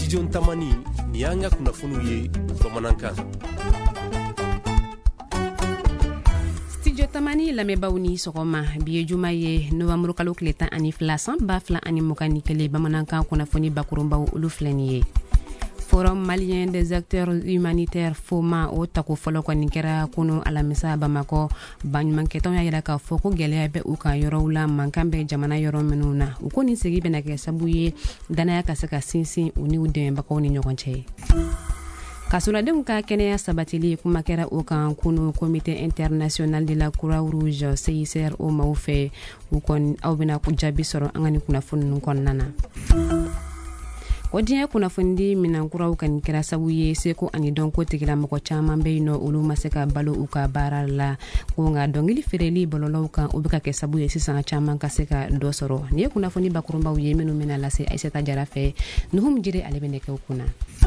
Studio Tamani ni yanga kunnafoniw ye bamanankan. Studio Tamani lamɛnbaaw ni sɔgɔma bi ye juma ye novembre kalo tile 12 san 2021 bamanankan kunnafoni bakurunbaw olu filɛ nin ye. Forum malien des acteurs humanitaires FOMA o tako fɔlɔ kɔni kɛra kunu alamisa Bamako baɲumankɛtɔnw y'a yira k'a fɔ ko gɛlɛya bɛ u kan yɔrɔw la mankan bɛ jamana yɔrɔ minnu na u ko nin segi bɛna kɛ sababu ye danaya ka se ka sinsin u ni u dɛmɛbagaw ni ɲɔgɔn cɛ. Kasoladenw ka kɛnɛya sabatili kuma kɛra o kan kunu Comité international de la Croix-Rouge CICR o maaw fɛ u kɔni aw bɛna jaabi sɔrɔ an ka nin kunnafoni ninnu kɔnɔna na. O diɲɛ kunnafoni minankuraw kan kɛra sababu ye seko ani dɔnko tigilamɔgɔ caman bɛ yen nɔ olu ma se ka balo u ka baara la ko nka dɔnkili feereli bɔlɔlɔw kan o bɛ ka kɛ sababu ye sisan caman ka se ka dɔ sɔrɔ nin ye kunnafoni bakurunbaw ye minnu bɛna lase Aisata Jara fɛ Nuhum Jire ale bɛ nɛgɛw kunna.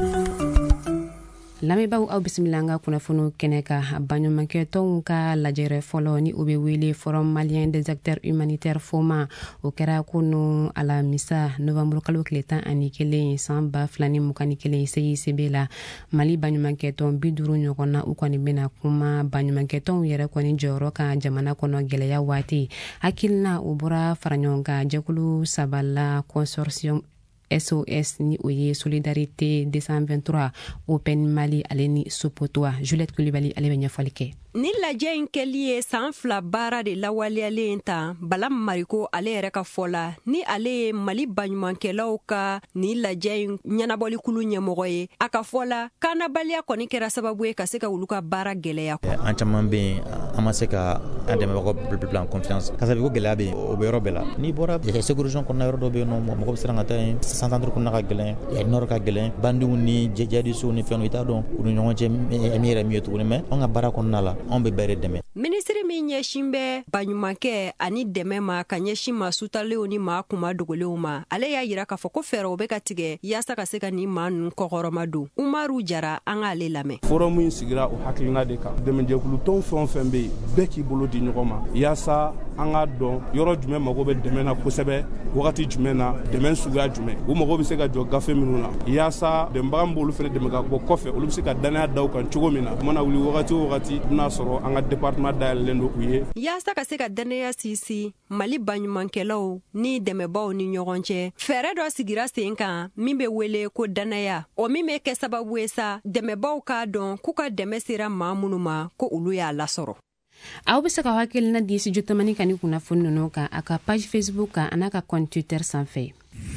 Lamɛnbaaw aw bisimila an ka kunnafoni kɛnɛ ka baɲumankɛtɔnw ka lajɛrɛ fɔlɔ ni o bɛ wele Forum malien des acteurs humanitaires FOMA o kɛra kunu alamisa novembre kalo tile 11 san 2021 CICB la Mali baɲumankɛtɔn 50 ɲɔgɔn na u kɔni bɛna kuma baɲumankɛtɔnw yɛrɛ kɔni jɔyɔrɔ kan jamana kɔnɔ gɛlɛya waati hakilina u bɔra faraɲɔgɔn kan jɛkulu sabala consortium SOS ni o ye Solidarité 223 Open Mali ale ni Sopotoa Juliette Coulibaly ale bɛ ɲɛfɔli kɛ. Ni lajɛ in kɛli ye san 2 baara de lawaleyalen tan Bala Mariko ale yɛrɛ ka fɔ la ni ale ye Mali baɲumankɛlaw ka ni lajɛ in ɲɛnabɔlikulu ɲɛmɔgɔ ye a ka fɔ la kannabaliya kɔni kɛra sababu ye ka se ka olu ka baara gɛlɛya. An caman bɛ yen an ma se ka an dɛmɛbagaw bila en confiance ka sababu ko gɛlɛya bɛ yen o bɛ yɔrɔ bɛɛ la n'i bɔra sécurisation kɔnɔna yɔrɔ dɔ bɛ yen nɔ mɔgɔ bɛ siran ka taa yen centre kɔnɔna ka gɛlɛn nord ka gɛlɛn bandiw ni jihadisow ni fɛnw i t'a dɔn u ni ɲɔgɔn cɛ min yɛrɛ min ye tuguni mais an ka baara kɔnɔna la an bɛ bɛɛ de dɛmɛ. Ministre min ɲɛsin bɛ baɲumankɛ ani dɛmɛ ma ka ɲɛsin maa sutalenw ni maa kuma dogolenw ma ale y'a yira k'a fɔ ko fɛɛrɛw bɛ ka tigɛ yaasa ka se ka ni maa ninnu kɔkɔrɔma don Umaru Jara an k'ale lamɛn. Forum min sigira o hakilina de kan dɛmɛjɛkulu tɔn fɛn o fɛn bɛ yen bɛɛ k'i bolo di ɲɔgɔn ma yaasa an k'a dɔn yɔrɔ jumɛn mago bɛ dɛmɛ na kosɛbɛ wagati jumɛn na dɛmɛ suguya jumɛn u mago bɛ se ka jɔ gafe minnu na yaasa dɛmɛbaga b'olu fana dɛmɛ ka bɔ kɔfɛ olu bɛ se ka danaya da u kan cogo min na u mana wuli wagati o wagati bɛna sɔrɔ an ka département dayɛlɛlen don u ye. Yaasa ka se ka danaya sinsin Mali baɲumankɛlaw ni dɛmɛbaw ni ɲɔgɔn cɛ fɛɛrɛ dɔ sigira sen kan min bɛ wele ko danaya o min bɛ kɛ sababu ye sa dɛmɛbaw k'a dɔn k'u ka dɛmɛ sera maa minnu ma ko olu y'a lasɔrɔ. Aw bɛ se ka hakilina di Studio Tamani kan ni kunnafoni ninnu kan a ka page Facebook kan a n'a ka compte Twitter sanfɛ.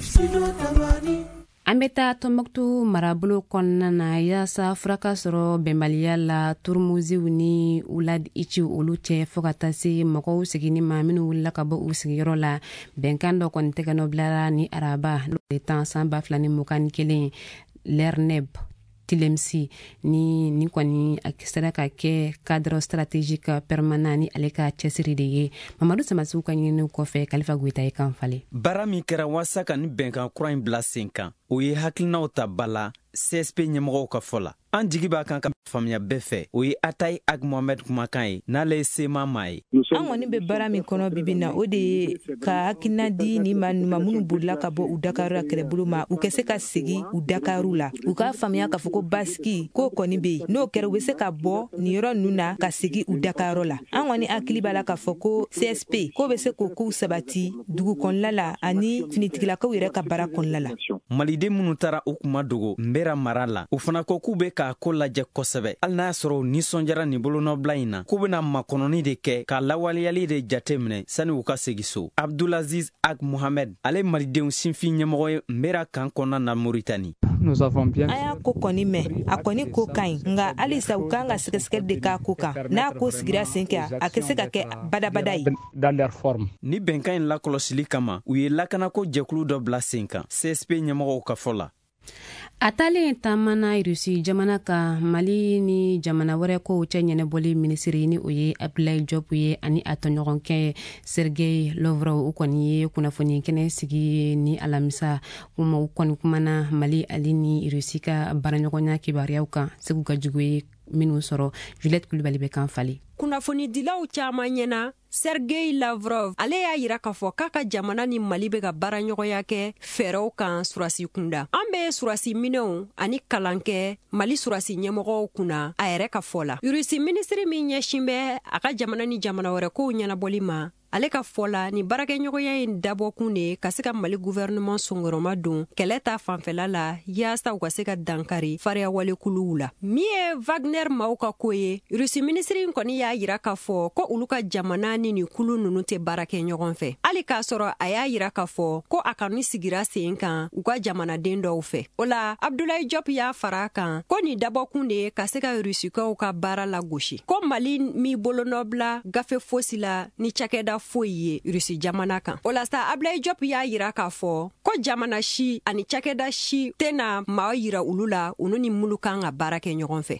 An bɛ taa Tɔnbɔkutu marabolo kɔnɔna na yaasa fura ka sɔrɔ bɛnbaliya la Turmuziw ni Wulad Iciw olu cɛ fɔ ka taa se mɔgɔw seginni ma minnu wulila ka bɔ u sigiyɔrɔ la bɛnkan dɔ kɔni tɛgɛnɔ bilara ni araba le 10 san 2021 l'ERNEB Tilemsi ni kɔni a sera ka kɛ cadre stratégique permanent ni ale ka cɛsiri de ye Mamadu Samasiw ka ɲininiw kɔfɛ Kalifa Goyita ye kan fale. Baara min kɛra waasa ka ni bɛnkan kura in bila sen kan o ye hakilinaw ta bala CSP ɲɛmɔgɔw ka fɔ la an jigi b'a kan ka faamuya bɛɛ fɛ o ye Atayi Ag Mohamed kumakan ye n'ale ye sema maa ye. An kɔni bɛ baara min kɔnɔ bibi na o de ye ka hakilina di ni maa minnu bolila ka bɔ u Dakaru kɛlɛbolo ma u ka se ka segin u Dakaru la u ka faamuya k'a fɔ ko basiki k'o kɔni bɛ yen n'o kɛra u bɛ se ka bɔ nin yɔrɔ ninnu na ka segin u Dakaru la an kɔni hakili b'a la k'a fɔ ko CSP k'o bɛ se k'o kow sabati dugu kɔnɔna la ani finitigilakaw yɛrɛ ka baara kɔnɔna la. Maliden minnu taara u kuma dogo Mbera mara la u fana ko k'u bɛ k'a ko lajɛ kosɛbɛ hali n'a y'a sɔrɔ u nisɔndiyara nin bolonɔbila in na k'u bɛna makɔnɔni de kɛ ka lawaleyali de jate minɛ sani u ka segi so. Abdulaziz Ag Mohamed ale malidenw sinfin ɲɛmɔgɔ ye Mbera kan kɔnɔna na Moritani. An y'a ko kɔni mɛn a kɔni ko ka ɲi nka halisa u kan ka sɛgɛsɛgɛli de k'a ko kan n'a ko sigira sen kan a tɛ se ka kɛ badabada ye. Ni bɛnkan in lakɔlɔsili kama u ye lakanako jɛkulu dɔ bila sen kan CSP ɲɛmɔgɔw ka fɔ la. A taalen taamana Rusi jamana ka Mali ni jamana wɛrɛ kow cɛ ɲɛnɛbɔli minisiri ni o ye Abdoulaye Diop ye ani a tɔɲɔgɔnkɛ Sergei Lavrov u kɔni ye kunnafoni kɛnɛ sigi ni alamisa u kɔni kumana Mali ali ni Rusi ka baaraɲɔgɔnya kibaruyaw kan segu ka jugu ye minnu sɔrɔ Juliette Kulibali bɛ kan fali. Kunnafonidilaw caaman ɲɛna Sergei Lavrov ale y'a yira k'a fɔ k'a ka jamana ni Mali bɛ ka baaraɲɔgɔnya kɛ fɛɛrɛw kan surasi kunda. An bɛ surasi minɛw ani kalan kɛ Mali surasi ɲɛmɔgɔw kunna a yɛrɛ ka fɔ la. Rusi minisiri min ɲɛsin bɛ a ka jamana ni jamana wɛrɛ kow ɲɛnabɔli ma, ale ka fɔ la ni baarakɛɲɔgɔnya in dabɔkun de ka se ka Mali gouvernement songoroma don kɛlɛ ta fanfɛla la yaasa u ka se ka dankari fariya walekuluw la. Min ye Wagner maaw ka ko ye, Rusi minisiri kɔni y'a yira k'a fɔ ko olu ka jamana ni ni kulu nunu tɛ baara kɛ ɲɔgɔn fɛ. Hali k'a sɔrɔ a y'a yira k'a fɔ ko a kɔni sigira sen kan u ka jamanaden dɔw fɛ. O la Abdoulaye Diop y'a fara kan ko ni dabɔkun de ka se ka Rusikaw ka baara la gosi. Ko Mali mi bolonɔbila gafe fosi la ni cakɛda foyi ye Rusi jamana kan. O la sa Abdoulaye Diop y'a yira k'a fɔ ko jamana si ani cakɛda si tɛna maa yira olu la unu ni mulu kan ka baara kɛ ɲɔgɔn fɛ.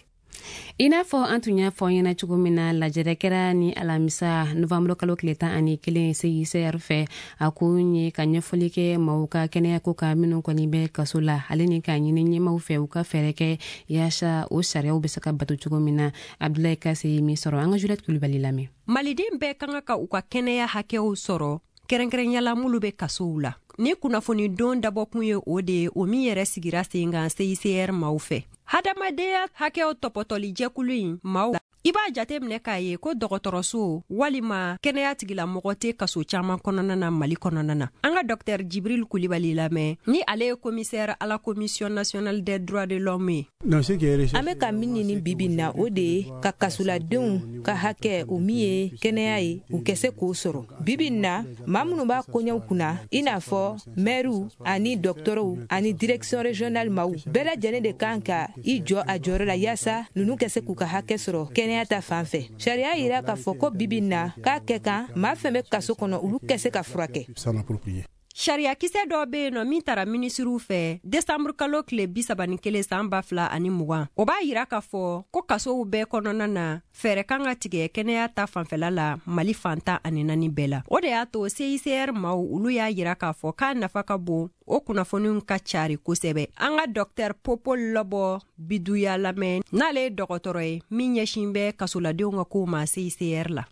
I n'a fɔ an tun y'a fɔ ɲɛna cogo min na lajɛrɛ kɛra ni alamisa novambro kalo tile 11 CICR fɛ a ko ye ka ɲɛfɔli kɛ maaw ka kɛnɛyako ka minnu kɔni bɛ kaso la ale ni ka ɲini ɲɛmaw fɛ u ka fɛɛrɛ kɛ yaasa o sariyaw bɛ se ka bato cogo min na. Abdoulaye Kase min sɔrɔ an ka Juliette Kulibali lamɛn. Maliden bɛɛ kan ka u ka kɛnɛya hakɛw sɔrɔ kɛrɛnkɛrɛnyala mulu bɛ kasow la. Ni kunnafoni don dabɔkun ye o de ye o min yɛrɛ sigira sen kan CICR maaw fɛ. Hadamadenya hakɛw tɔpɔtɔli jɛkulu in maaw i b'a jate minɛ k'a ye ko dɔgɔtɔrɔso walima kɛnɛya tigilamɔgɔ tɛ kaso caman kɔnɔna na Mali kɔnɔna na. An ka Dr Jibril Kulibali lamɛn ni ale ye commissaire à la Commission nationale des droits de l'homme ye. An bɛ ka min ɲini bibi na o de ye ka kasoladenw ka hakɛ o min ye kɛnɛya ye u kɛ se k'o sɔrɔ. Bibi na maa minnu b'a koɲɛw kunna i n'a fɔ maires ani docteurs ani direction régionale maaw bɛɛ lajɛlen de kan ka i jɔ a jɔyɔrɔ la yaasa ninnu kɛ se k'u ka hakɛ sɔrɔ kɛnɛya ta fan fɛ. Sariya yira k'a fɔ ko bibi na k'a kɛ kan maa fɛn bɛ kaso kɔnɔ olu kɛ se ka furakɛ. Sariya kisɛ dɔ be yen nɔ min tara minisiriw fɛ décembre kalo tile 31 san 2020 o b'a yira k'a fɔ ko kasow bɛɛ kɔnɔna na fɛɛrɛ kan ka tigɛ kɛnɛya ta fanfɛla la Mali fantan ani 4 bɛɛ la. O de y'a to CICR maaw olu y'a yira k'a fɔ k'a nafa ka bon o kunnafoniw ka cari kosɛbɛ. An ka Dr Popol Lɔbɔ Biduya lamɛn n'ale ye dɔgɔtɔrɔ ye min ɲɛsin bɛ kasoladenw ka kow ma CICR la.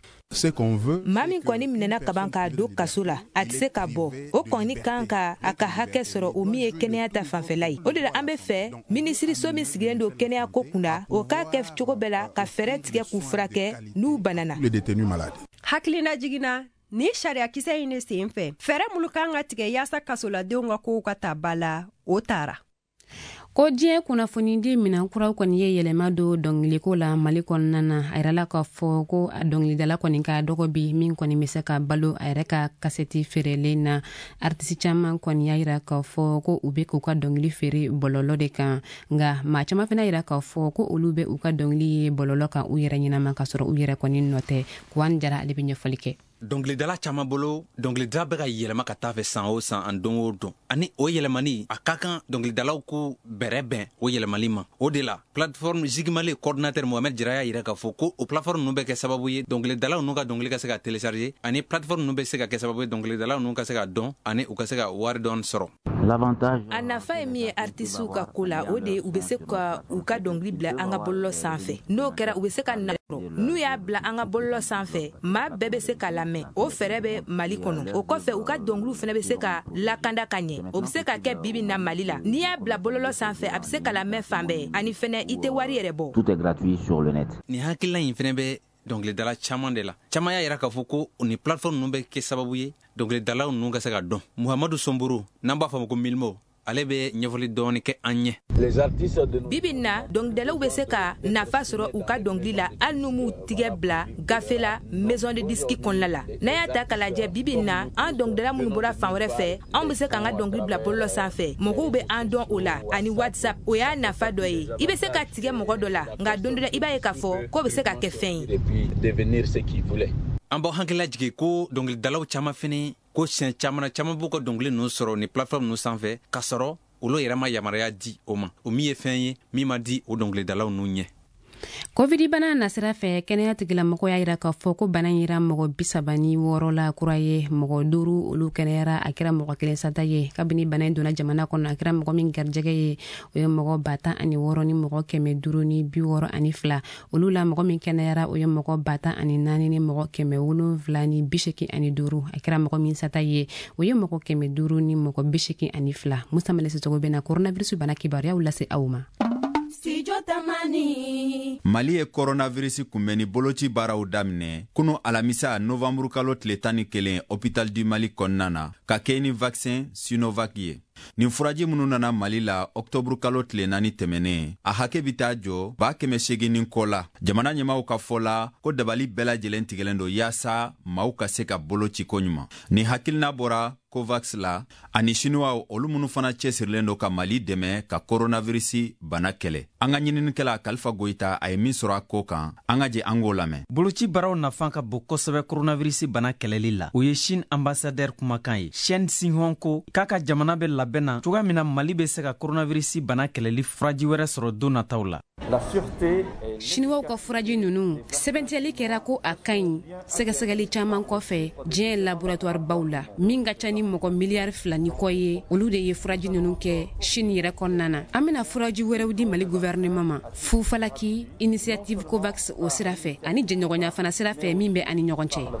Maa min kɔni minɛna kaban k'a don kaso la a tɛ se ka bɔ o kɔni kan ka a ka hakɛ sɔrɔ o min ye kɛnɛya ta fanfɛla ye. O de la an bɛ fɛ minisiriso min sigilen don kɛnɛya ko kunda o k'a kɛ cogo bɛɛ la ka fɛɛrɛ tigɛ k'u furakɛ n'u banana. Hakilina jiginna ni sariya kisɛ in ne sen fɛ fɛɛrɛ mulu kan ka tigɛ yaasa kasoladenw ka kow ka ta ba la o taara. Ko diɲɛ kunnafonidi minankuraw kɔni ye yɛlɛma don dɔngiliko la Mali kɔnɔna na a yɛrɛla k'a fɔ ko a dɔngilidala kɔni ka dɔgɔ bi min kɔni bɛ se ka balo a yɛrɛ ka kasɛti feerelen na. Artisi caman kɔni y'a yira k'a fɔ ko u bɛ k'u ka dɔngili feere bɔlɔlɔ de kan nka maa caman fana yira k'a fɔ ko olu bɛ u ka dɔngili ye bɔlɔlɔ kan u yɛrɛ ɲɛnama ka sɔrɔ u yɛrɛ kɔni nɔ tɛ. Kuwan Jara ale bɛ ɲɛfɔli kɛ. Dɔngilidala caman bolo dɔngilidala bɛ ka yɛlɛma ka taa fɛ san o san an don o don ani o yɛlɛmani a ka kan dɔngilidalaw ko bɛrɛ bɛn o yɛlɛmali ma. O de la plateforme Zigimale coordinateur Mohamed Jara y'a yira k'a fɔ ko o plateforme ninnu bɛ kɛ sababu ye dɔngilidalaw n'u ka dɔngili ka se ka télécharger ani plateforme ninnu bɛ se ka kɛ sababu ye dɔngilidalaw n'u ka se ka dɔn ani u ka se ka wari dɔɔni sɔrɔ. A nafa ye min ye artisiw ka ko la o de ye u bɛ se ka u ka dɔngili bila an ka bɔlɔlɔ sanfɛ. N'o kɛra u bɛ se ka n'u y'a bila an ka bɔlɔlɔ sanfɛ maa bɛɛ bɛ se ka lamɛn o fɛɛrɛ bɛ Mali kɔnɔ. O kɔfɛ u ka dɔngiliw fana bɛ se ka lakanda ka ɲɛ o bɛ se ka kɛ bibi na Mali la n'i y'a bila bɔlɔlɔ sanfɛ a bɛ se ka lamɛn fan bɛɛ ani fana i tɛ wari yɛrɛ bɔ. Tout est gratuit sur le net. Ni hakilina in fana bɛ dɔngilidala caman de la. Caman y'a yira k'a fɔ ko ni plateforme ninnu bɛ kɛ sababu ye dɔngilidalaw ninnu ka se ka dɔn. Muhamadu Somburu n'an b'a fɔ ma ko Milmo ale bɛ ɲɛfɔli dɔɔni kɛ an ɲɛ. Bibi na dɔngilidalaw bɛ se ka nafa sɔrɔ u ka dɔngili la hali n'u m'u tigɛ bila gafe la maison de disque kɔnɔna la. N'a y'a ta k'a lajɛ bibi na an dɔngilidala minnu bɔra fan wɛrɛ fɛ anw bɛ se k'an ka dɔngili bila bɔlɔlɔ sanfɛ mɔgɔw bɛ an dɔn o la ani WhatsApp o y'a nafa dɔ ye. I bɛ se ka tigɛ mɔgɔ dɔ la nka don dɔ la i b'a ye k'a fɔ k'o bɛ se ka kɛ fɛn ye. An b'aw hakilila jigin ko dɔngilidalaw caman fana ko siɲɛ caman b'u ka dɔngili ninnu sɔrɔ ni plateforme ninnu sanfɛ ka sɔrɔ olu yɛrɛ ma yamaruya di o ma o min ye fɛn ye min ma di o dɔngilidalaw ninnu ɲɛ. covid bana na sira fɛ kɛnɛya tigilamɔgɔ y'a yira k'a fɔ ko bana yira mɔgɔ 36 la kura ye mɔgɔ 5 olu kɛnɛyara a kɛra mɔgɔ 1 sata ye kabini bana donna jamana kɔnɔ a kɛra mɔgɔ min garijɛgɛ ye o ye mɔgɔ 16 ni mɔgɔ 562 olu la mɔgɔ min kɛnɛyara o ye mɔgɔ 14 ni mɔgɔ 785 a kɛra mɔgɔ min sata ye o ye mɔgɔ 500 ni mɔgɔ 82 Musa Malese Togo bena coronavirus bana kibaruyaw lase aw ma. Mali ye coronavirus kunbɛnni boloci baaraw daminɛ kunu alamisa novamburu kalo tile 11 hôpital du Mali kɔnɔna na ka kɛ ni vaccin Sinovac ye. Nin furaji minnu nana Mali la octobre kalo tile 4 tɛmɛnen a hakɛ bi taa jɔ 880 kɔ la. Jamana ɲɛmaw ka fɔ la ko dabali bɛɛ lajɛlen tigɛlen don yaasa maaw ka se ka boloci ko ɲuman. Ni hakilina bɔra Covax la ani Chinois olu minnu fana cɛsirilen don ka Mali dɛmɛ ka coronavirus bana kɛlɛ. An ka ɲininikɛla Kalifa Goyita a ye min sɔrɔ a ko kan an ka jɛ an k'o lamɛn. Boloci baaraw nafan ka bon kosɛbɛ coronavirus bana kɛlɛli la. O ye Chine ambassadeur kumakan ye. Chen Xinhuang ko k'a ka jamana bɛ labɛn na cogoya min na Mali bɛ se ka coronavirus bana kɛlɛli furaji wɛrɛ sɔrɔ don nataw la. Chinois ka furaji nunu sɛbɛntiyali kɛra ko a ka ɲi sɛgɛsɛgɛli caman kɔfɛ diɲɛ laboratoire baw la min ka ca ni mɔgɔ miliyari 2 ni kɔ ye olu de ye furaji nunu kɛ Chine yɛrɛ kɔnɔna na. An bɛna furaji wɛrɛw di Mali gouvernement ma Fufalaki initiative Covax o sira fɛ ani jɛɲɔgɔnya fana sira fɛ min bɛ ani ɲɔgɔn cɛ.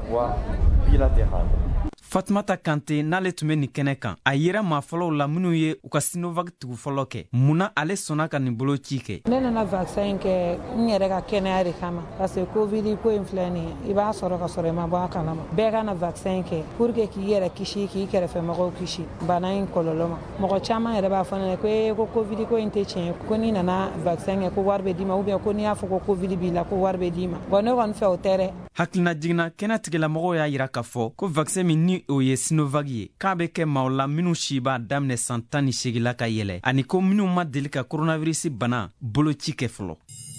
Fatumata Kante n'ale tun bɛ nin kɛnɛ kan a yera maa fɔlɔw la minnu ye u ka Sinovac tugu fɔlɔ kɛ munna ale sɔnna ka nin boloci kɛ. Ne nana vaccin kɛ n yɛrɛ ka kɛnɛya de kama parce que covid ko in filɛ nin ye i b'a sɔrɔ ka sɔrɔ i ma bɔ a kalama bɛɛ ka na vaccin kɛ pour que k'i yɛrɛ kisi k'i kɛrɛfɛ mɔgɔw kisi bana in kɔlɔlɔ ma. Mɔgɔ caman yɛrɛ b'a fɔ ne ko covid ko in tɛ tiɲɛ ko n'i nana vaccin kɛ ko wari bɛ d'i ma ou bien ko n'i y'a fɔ ko covid b'i la ko wari bɛ d'i ma. Bon ne kɔni fɛ o tɛ dɛ. Hakilina jiginna kɛnɛ tigilamɔgɔw y'a yira k'a fɔ ko vaccin min ni o ye Sinovac ye k'a bɛ kɛ maaw la minnu si b'a daminɛ san 18 la ka yɛlɛ ani ko minnu ma deli ka coronavirus bana boloci kɛ fɔlɔ.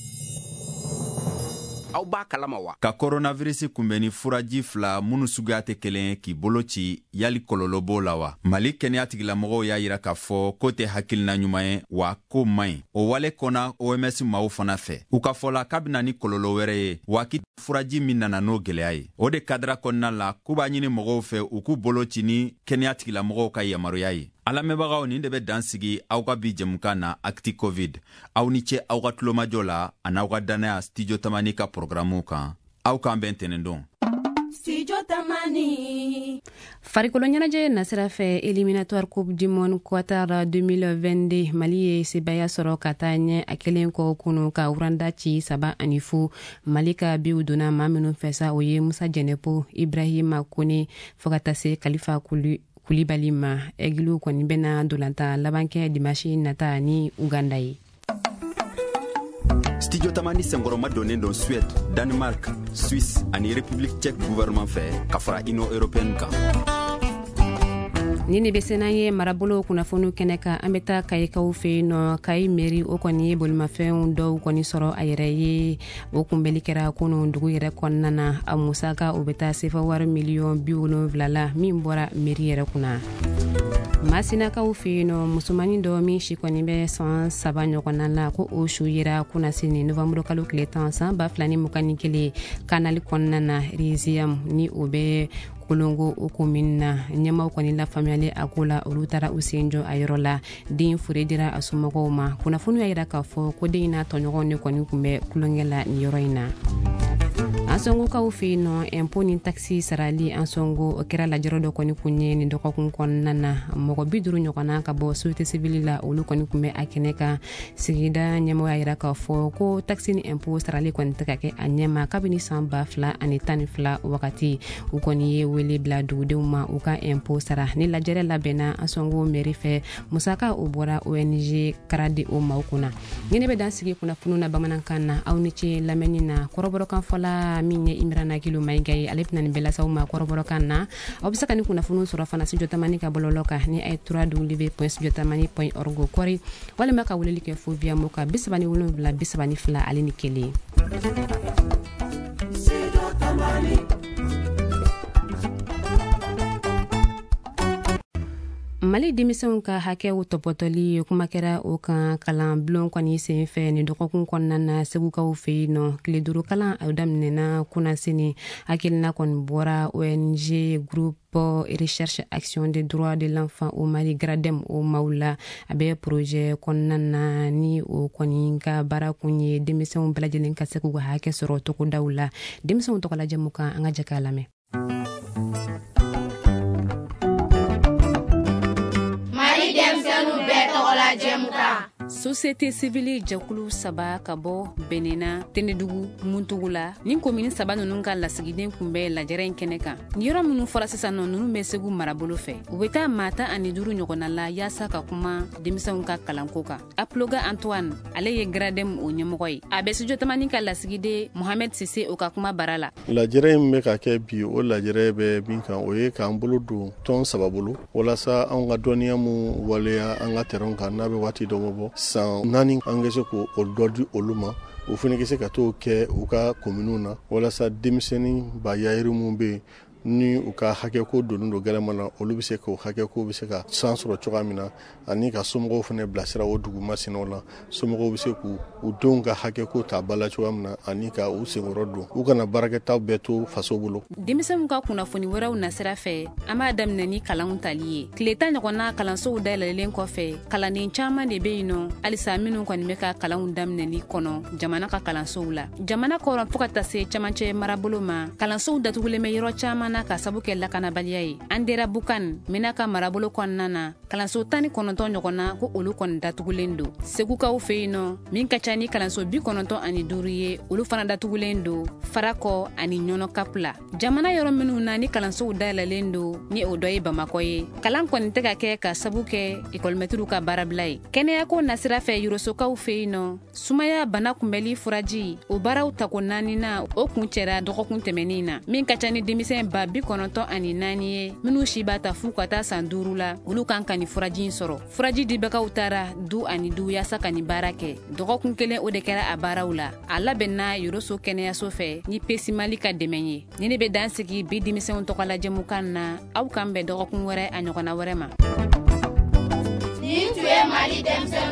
Aw b'a kalama wa? Ka coronavirus kunbɛnni furaji 2 minnu suguya tɛ kelen ye k'i boloci yali kɔlɔlɔ b'o la wa? Mali kɛnɛya tigilamɔgɔw y'a yira k'a fɔ ko tɛ hakilina ɲuman ye wa ko man ɲi. O wale kɔnna OMS maaw fana fɛ. U ka fɔ la k'a bɛna ni kɔlɔlɔ wɛrɛ ye wa k'i furaji min nana n'o gɛlɛya ye. O de kadira kɔnɔna la k'u b'a ɲini mɔgɔw fɛ u k'u boloci ni kɛnɛya tigilamɔgɔw ka yamaruya ye. A lamɛnbagaw nin de bɛ dan sigi aw ka bi jɛmukan na Acti Covid. Aw ni ce aw ka tulomajɔ la a n'aw ka danaya Studio Tamani ka programmew kan. Aw k'an bɛn tɛnɛn don. Studio Tamani. Farikolo ɲɛnajɛ nasira fɛ éliminatoire Coupe du Monde Qatar 2022 Mali ye sebaya sɔrɔ ka taa ɲɛ a kelen kɔ kunu ka uranda ci 3-0 Mali ka biw donna maa minnu fɛ sa o ye Musa Jɛnɛpo Ibrahima Kone fɔ ka taa se Kalifa Kulibali ma Egilu kɔni bɛna dolanta laban kɛ dimanche nata ni Uganda ye. Studio Tamani senkɔrɔma donnen don Suède, Danemark, Suisse ani République tchèque gouvernement fɛ ka fara Union européenne kan. Ni ne bɛ sena ye marabolo kunnafoniw kɛnɛ kan an bɛ taa kayikaw fɛ yen nɔ kayi meri o kɔni ye bolimafɛnw dɔw kɔni sɔrɔ a yɛrɛ ye o kunbɛli kɛra kunu dugu yɛrɛ kɔnɔna na a musaka o bɛ taa sefa wari miliyɔn 70 la min bɔra meri yɛrɛ kunna. Masinakaw fɛ yen nɔ musomanin dɔ min si kɔni bɛ san 3 ɲɔgɔnna la ko o su yera kunna sini novamburu kalo tile 10 san 2021 kanali kɔnɔna na Riziam ni o bɛ kolongo o commune na ɲɛmaw kɔni lafaamuyali a ko la olu taara u sen jɔ a yɔrɔ la den fure dira a somɔgɔw ma kunnafoni y'a yira k'a fɔ ko den n'a tɔɲɔgɔnw de kɔni tun bɛ kulonkɛ la nin yɔrɔ in na. An sɔngokaw fɛ yen nɔ impôt ni taxi sarali an sɔngo o kɛra lajɛrɛ dɔ kɔni kun ye nin dɔgɔkun kɔnɔna na mɔgɔ 50 ɲɔgɔnna ka bɔ société civile la olu kɔni kun bɛ a kɛnɛ kan sigida ɲɛmɔgɔ y'a yira k'a fɔ ko taxi ni impôt sarali kɔni tɛ ka kɛ a ɲɛma kabini san 2012 wagati u kɔni ye wele bila dugudenw ma u ka impôt sara ni lajɛrɛ labɛnna an sɔngo mairie fɛ musaka o bɔra ONG karadi o maaw kunna. Ni ne bɛ dan sigi kunnafoniw na bamanankan na aw ni ce lamɛnni na kɔrɔbɔrɔkan fɔla min ye Imrana Kilo Mayiga ye ale bɛna nin bɛɛ lasaw ma kɔrɔbɔrɔkan na aw bɛ se ka nin kunnafoniw sɔrɔ fana Studio Tamani ka bɔlɔlɔ kan ni a ye www.studiotamani.org kɔri walima ka weleli kɛ fo via moka 37 32 ale ni 1. Mali denmisɛnw ka hakɛw tɔpɔtɔli kuma kɛra o kan kalan bulon kɔni sen fɛ ni dɔgɔkun kɔnɔna na segukaw fɛ yen nɔ tile 5 kalan a daminɛna kunnasini hakilina kɔni bɔra ONG groupe recherche action des droits de l'enfant au Mali gradem o maula a bɛ projet kɔnɔna na ni o kɔni ka baara kun ye denmisɛnw bɛɛ lajɛlen ka se k'u ka hakɛ sɔrɔ togodaw la denmisɛnw tɔgɔla jamu kan an ka jɛ k'a lamɛn. Société civile jɛkulu 3 ka bɔ Benena, Tenedugu, Muntugu la ni komini 3 ninnu ka lasigiden kun bɛ lajɛrɛ in kɛnɛ kan. Ni yɔrɔ minnu fɔra sisan nɔ ninnu bɛ Segu marabolo fɛ. U bɛ taa maa 15 ɲɔgɔnna la yaasa ka kuma denmisɛnw ka kalanko kan. Aploga Antoine, ale ye gradem o ɲɛmɔgɔ ye. A bɛ studio tamani ka lasigiden Mohamed Sise o ka kuma bara la. Lajɛrɛ in bɛ ka kɛ bi o lajɛrɛ bɛ min kan o ye k'an bolo don tɔn 3 bolo walasa an ka dɔnniya mun waleya an ka terrain kan n'a bɛ waati dɔ bɔ san 4 an ka se k'o dɔ di olu ma o fana ka se ka t'o kɛ u ka kominiw na walasa denmisɛnnin bayayiri mun bɛ ni u ka hakɛko donnen don gɛlɛma na olu bɛ se k'o hakɛko bɛ se ka san sɔrɔ cogoya min na ani ka somɔgɔw fana bilasira o dugu masinaw la somɔgɔw bɛ se k'u denw ka hakɛko ta bala cogoya min na ani ka u senkɔrɔ don u kana baarakɛtaw bɛɛ to faso bolo. Denmisɛnw ka kunnafoni wɛrɛw nasira fɛ an b'a daminɛ ni kalanw tali ye tile 10 ɲɔgɔnna kalansow dayɛlɛlen kɔfɛ kalanden caman de bɛ yen nɔ halisa minnu kɔni bɛ ka kalanw daminɛli kɔnɔ jamana ka kalansow la jamana kɔrɔ fo ka taa se camancɛ marabolo ma kalansow datugulen bɛ yɔrɔ caman na ka sabu kɛ lakanabaliya ye Andera Bukan mina ka marabolo kɔnɔna na kalanso 19 ɲɔgɔnna ko olu kɔni datugulen don segukaw fɛ yen nɔ min ka ca ni kalanso 95 ye olu fana datugulen don Farakɔ ani Ɲɔnɔ Cap la jamana yɔrɔ minnu na ni kalansow dayɛlɛlen don ni o dɔ ye Bamakɔ ye kalan kɔni tɛ ka kɛ ka sabu kɛ école-maître ka baarabila ye kɛnɛyako nasira fɛ Yorosokaw fɛ yen nɔ sumaya bana kunbɛli furaji o baaraw tako 4 na o kun cɛra dɔgɔkun tɛmɛnin na min ka ca ni denmisɛn ba 94 ye minnu si b'a ta fu ka taa san 5 la olu kan ka ni furaji sɔrɔ furaji dibagaw taara du ani du yaasa ka ni baara kɛ dɔgɔkun kelen o de kɛra a baaraw la a labɛnna Yoroso kɛnɛyaso fɛ ni Pesimali ka dɛmɛ ye ni ne bɛ dan sigi bi denmisɛnw tɔgɔla jɛmukan na aw kan bɛn dɔgɔkun wɛrɛ a ɲɔgɔnna wɛrɛ ma. Ni tu ye Mali denmisɛnw